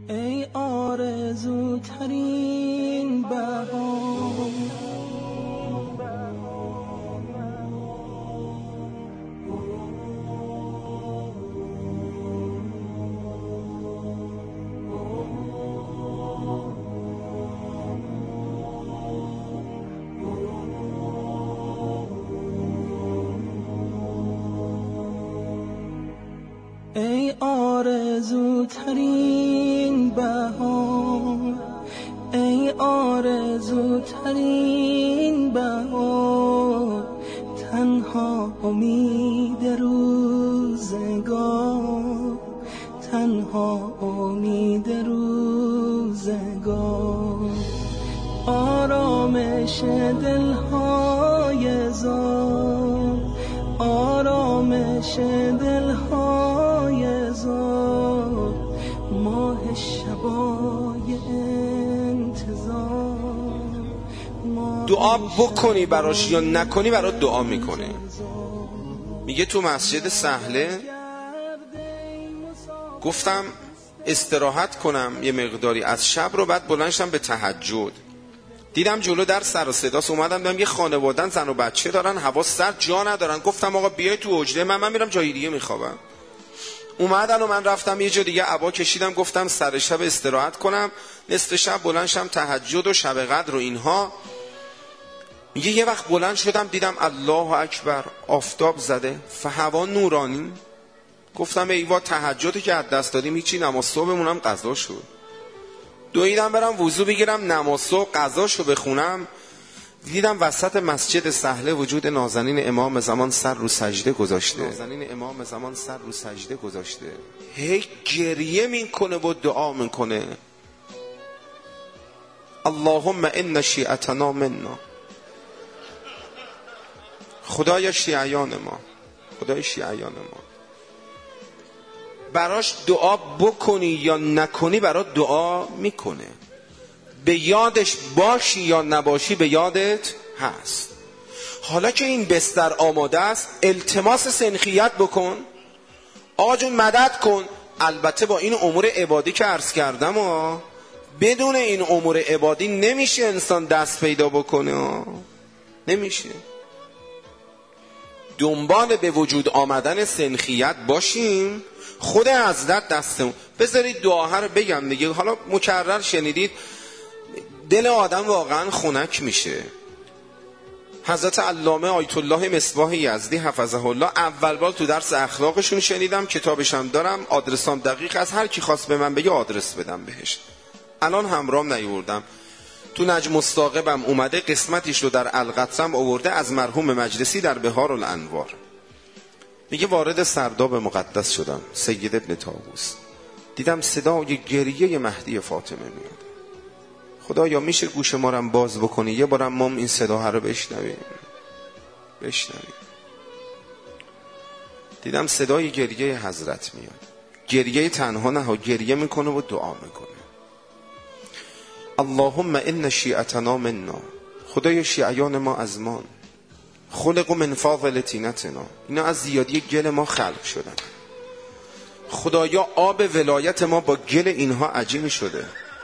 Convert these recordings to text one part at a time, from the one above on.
ای آرزوترین بهار، ای آرزوترین بهار، ای آرزوترین بهار، تنها امید روزگار، تنها امید روزگار، آرامش دلهای زار، آرامش دلهای زار، ماه شبای انتظار. دعا بکنی براش یا نکنی برات دعا میکنه. میگه تو مسجد سهله گفتم استراحت کنم یه مقداری از شب رو، بعد بلند شدم به تهجد. دیدم جلو در سر و صداست، اومدم دیدم یه خانوادن زن و بچه دارن، هوا سرد، جا ندارن. گفتم آقا بیای تو حجره، من میرم جای دیگه میخوابم. اومدن و من رفتم یه جا دیگه عبا کشیدم، گفتم سر شب استراحت کنم، نصف شب بلند شدم تهجد و شب قدر و اینها. میگه یه وقت بلند شدم دیدم الله اکبر، آفتاب زده، هوا نورانی. گفتم ایوا تهجدی که از دست دادیم هیچی، نماز صبحمون هم قضا شد. دویدم برم وضو بگیرم نماز صبح قضاشو بخونم، دیدم وسط مسجد سهله وجود نازنین امام زمان سر رو سجده گذاشته، نازنین امام زمان سر رو سجده گذاشته، هی گریه میکنه و دعا میکنه اللهم ان شیعتنا منا، خدای شیعیان ما، خدای شیعیان ما. براش دعا بکنی یا نکنی برات دعا میکنه. به یادش باشی یا نباشی به یادت هست. حالا که این بستر آماده است التماس سنخیت بکن، آقا جون مدد کن. البته با این امور عبادی که عرض کردم بدون این امور عبادی نمیشه انسان دست پیدا بکنه، نمیشه. دنبال به وجود آمدن سنخیت باشیم. خود حضرت دستمون. بذارید دعاها رو بگم دیگه، حالا مکرر شنیدید، دل آدم واقعا خنک میشه. حضرت علامه آیت الله مصباح یزدی حفظه الله اول بار تو درس اخلاقشون شنیدم، کتابشم دارم، آدرسام دقیق، از هر کی خواست به من بگه آدرس بدم بهش. الان همراهم نیوردم. تو نجم الثاقبم اومده، قسمتیش رو در القطرم آورده از مرحوم مجلسی در بهار الانوار. میگه وارد سرداب مقدس شدم، سید ابن طاووس، دیدم صدای گریه مهدی فاطمه میاد. خدایا میشه گوش ما رو باز بکنی یه بارم ما این صدا رو بشنویم. دیدم صدای گریه حضرت میاد، گریه تنها نه، گریه میکنه و دعا میکنه. اللهم ان شیعتنا منا، خدای شیعیان ما از ما، خلق من فاضل طینتنا، اینا از زیادی گل ما خلق شدن. خدایا آب ولایت ما با گل اینها عجین شده.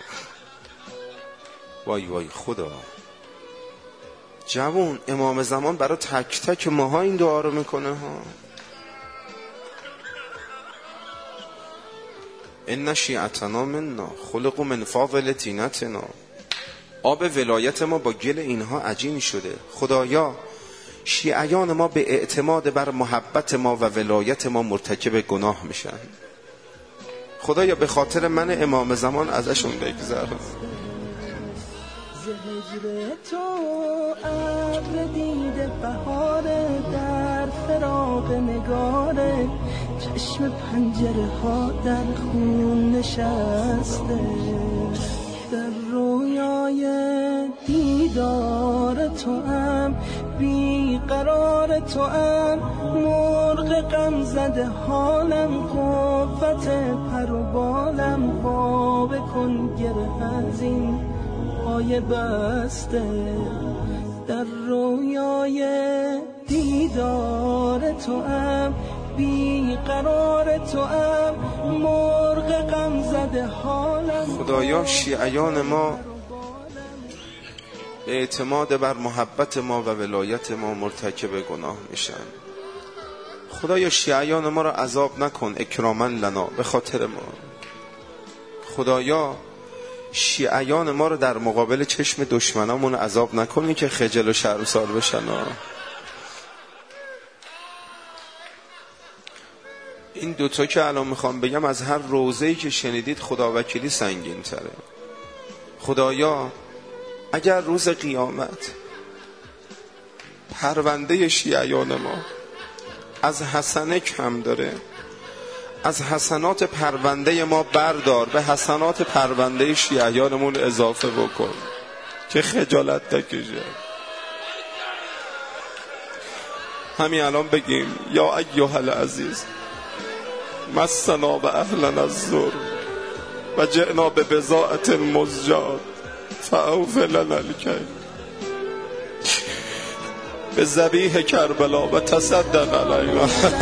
وای وای خدا. جوون امام زمان برای تک تک ماها این دعا رو میکنه ها. ان شیعتنا منا خلق من فاضل طینتنا، آب ولایت ما با گل اینها عجین شده. خدایا شیعیان ما به اعتماد بر محبت ما و ولایت ما مرتکب گناه میشن. خدایا به خاطر من امام زمان ازشون بگذر. هجر تو ابر دیده بهاره، در فراق نگاره، چشم پنجره ها در خون نشسته، در رویای دیدار تو ام، بیقرار تو ام، مرغ غم زده حالم، قوت پر و بالم، خواب کن گره از این پای بسته، در رویای دیدار تو ام، بیقرار تو ام، مرغ غم زده حالم. خدایا شیعیان ما به اعتماد بر محبت ما و ولایت ما مرتکب گناه میشن. خدایا شیعیان ما را عذاب نکن اکراما لنا، به خاطر ما. خدایا شیعیان ما را در مقابل چشم دشمنامون عذاب نکنی که خجل و شرمسار بشن. این دوتا که الان میخوام بگم از هر روزه‌ای که شنیدید خداوکیلی سنگین تره. خدایا اگر روز قیامت پرونده شیعیان ما از حسنه کم داره، از حسنات پرونده ما بردار، به حسنات پرونده شیعیانمون اضافه بکن که خجالت نکشه. همین الان بگیم یا ایها العزیز مسنا و اهلنا الضر و جئنا به بضاعة مزجاة فاوف لنا الکیل به ذبیح کربلا و تصدق علینا.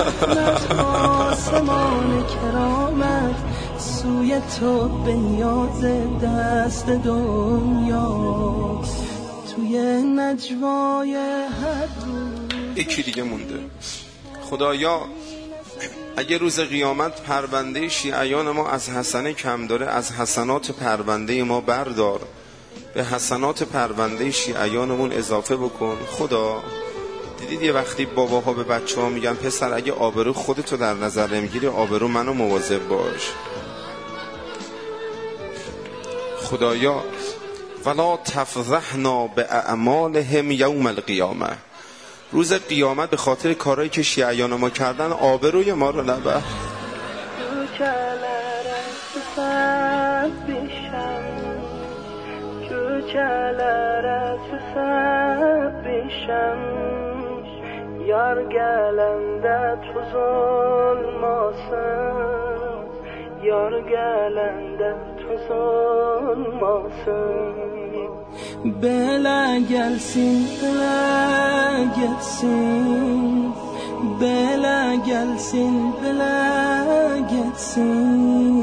آسمان کرامت سوی تو به نیاز دست دنیا توی نجوای هر روز. یکی دیگه مونده. خدایا اگه روز قیامت پرونده شیعیان ما از حسنه کم داره، از حسنات پرونده ما بردار، به حسنات پرونده شیعیانمون اضافه بکن. خدا دیدید یه وقتی باباها به بچه ها میگن پسر اگه آبرو خودتو در نظر نمیگیری آبرو منو مواظب باش. خدایا ولا تفضحنا باعمالهم یوم القیامه، روز قیامت به خاطر کارهایی که شیعیان ما کردن آبروی ما رو نبر. Yar gelende tuzun masın, yar gelende tuzun masın. Bela gelsin, bela gelsin, bela gelsin, bela gelsin.